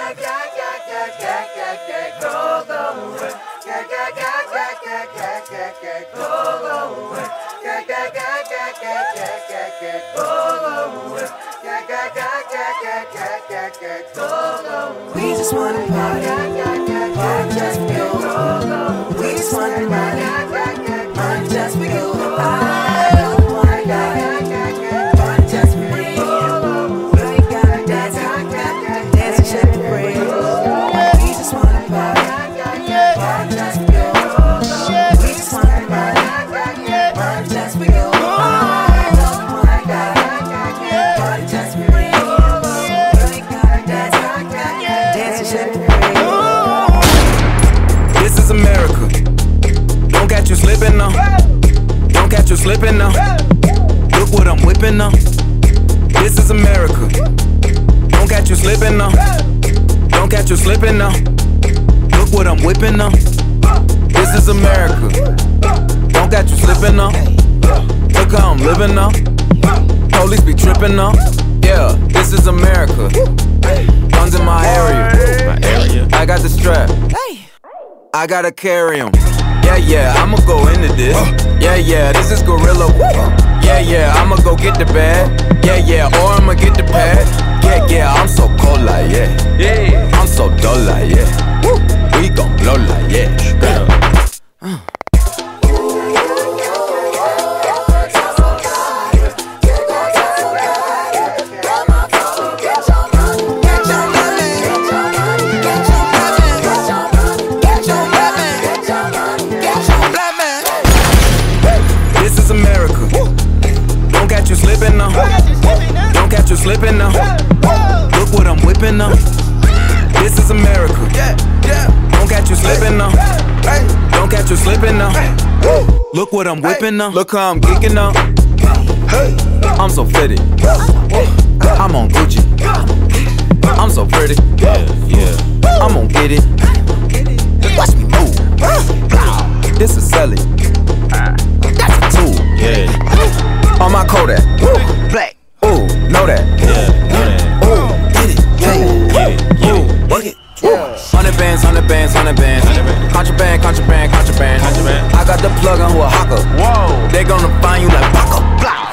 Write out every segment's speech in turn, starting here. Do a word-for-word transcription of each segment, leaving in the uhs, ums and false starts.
We just wanna party, party just for you. We just wanna party, party just for you. I don't wanna die, party just for me. You ain't gotta dance, dance and shake the brain. We just wanna party, party just for you. We just wanna party, party just for you. I don't wanna die, party just for me. You ain't gotta dance, dance and shake the brain. This is America. Don't catch you slipping now. Don't catch you slipping now. Look what I'm whipping now. This is America. Don't catch you slipping now. Don't catch you slipping now. Look what I'm whipping now. This is America. Don't catch you slipping now. Look how I'm living now. Police be tripping now. Yeah, this is America. Guns in my area. My area. I got the strap. I gotta carry 'em. Yeah, yeah, I'ma go into this. Yeah, yeah, this is gorilla. Yeah, yeah, I'ma go get the bag. Yeah, yeah, or I'ma get the pad. Yeah, yeah, I'm so cold like yeah. Yeah, I'm so dull like yeah. We gon' blow like yeah. Uh. You slipping now. Don't catch you slipping now. Look what I'm whipping now. This is America. Don't catch you slipping now. Don't catch you slipping now. Look what I'm whipping now. Look how I'm geeking now. I'm so fitted. I'm on Gucci. I'm so pretty. Yeah, yeah. I'm gon' get it. Watch me move. This is selling. That's a tool. Yeah. On my Kodak, woo, black, ooh, know that, yeah, know that, ooh, get it, yeah, get it, yeah, work it, yeah. Hundred bands, hundred bands, hundred bands, contraband, contraband, contraband, contraband. I got the plug on who a hawker, whoa, they gonna find you like Paco, blah.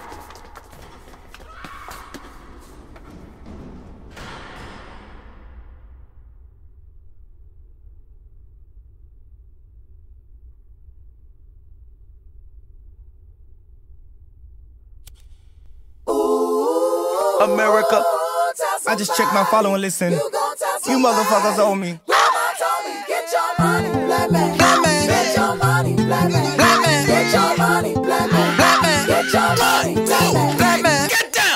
America. I just checked my follow and listen. You motherfuckers owe me. Mama told me, get your money, black man. Black man. Get your money, black man. Black man. Get your money, black man. Black man. Get your money, black man. Black man. Get down.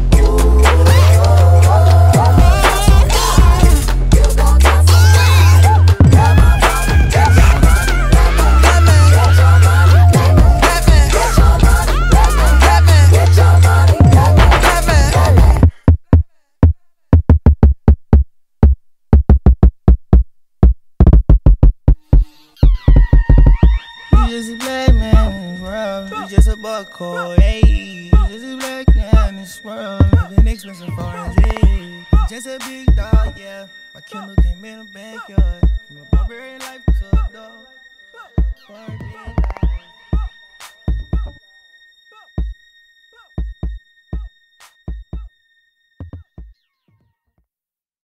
Buckle, hey, just a black man in this world, living expensive foreign, hey. Just a big dog, yeah. My Kindle came in the backyard, from a barbarian life to a dog.